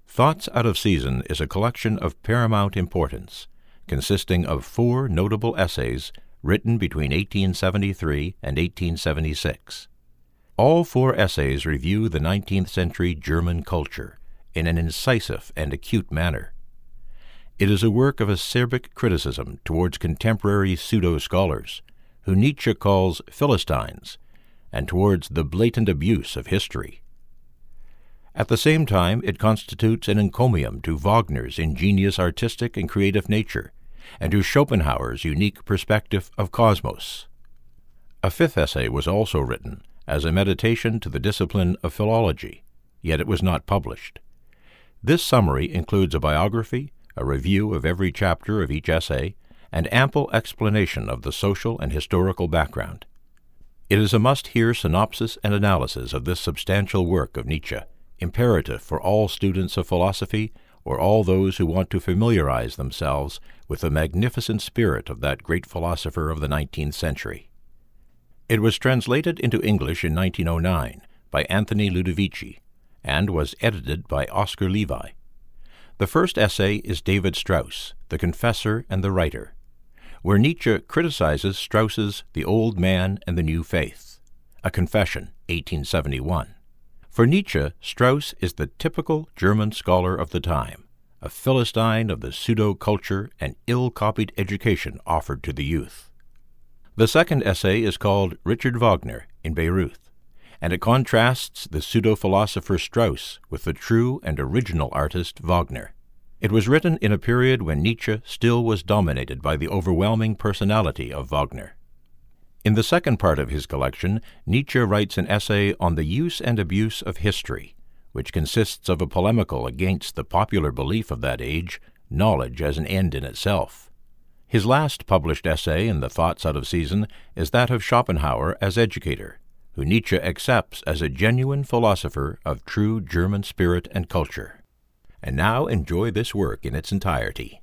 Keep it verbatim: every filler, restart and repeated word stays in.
Thoughts Out of Season is a collection of paramount importance, consisting of four notable essays written between eighteen seventy-three and eighteen seventy-six. All four essays review the nineteenth century German culture in an incisive and acute manner. It is a work of acerbic criticism towards contemporary pseudo-scholars, who Nietzsche calls Philistines, and towards the blatant abuse of history. At the same time, it constitutes an encomium to Wagner's ingenious artistic and creative nature, and to Schopenhauer's unique perspective of cosmos. A fifth essay was also written as a meditation to the discipline of philology, yet it was not published. This summary includes a biography, a review of every chapter of each essay, and ample explanation of the social and historical background. It is a must-hear synopsis and analysis of this substantial work of Nietzsche, imperative for all students of philosophy or all those who want to familiarize themselves with the magnificent spirit of that great philosopher of the nineteenth century. It was translated into English in nineteen oh nine by Anthony Ludovici and was edited by Oscar Levi. The first essay is David Strauss, the Confessor and the Writer, where Nietzsche criticizes Strauss's The Old Man and the New Faith, a confession, eighteen seventy-one. For Nietzsche, Strauss is the typical German scholar of the time, a Philistine of the pseudo-culture and ill-copied education offered to the youth. The second essay is called Richard Wagner in Bayreuth, and it contrasts the pseudo-philosopher Strauss with the true and original artist Wagner. It was written in a period when Nietzsche still was dominated by the overwhelming personality of Wagner. In the second part of his collection, Nietzsche writes an essay on the use and abuse of history, which consists of a polemical against the popular belief of that age, knowledge as an end in itself. His last published essay in the Thoughts Out of Season is that of Schopenhauer as educator, who Nietzsche accepts as a genuine philosopher of true German spirit and culture. And now enjoy this work in its entirety.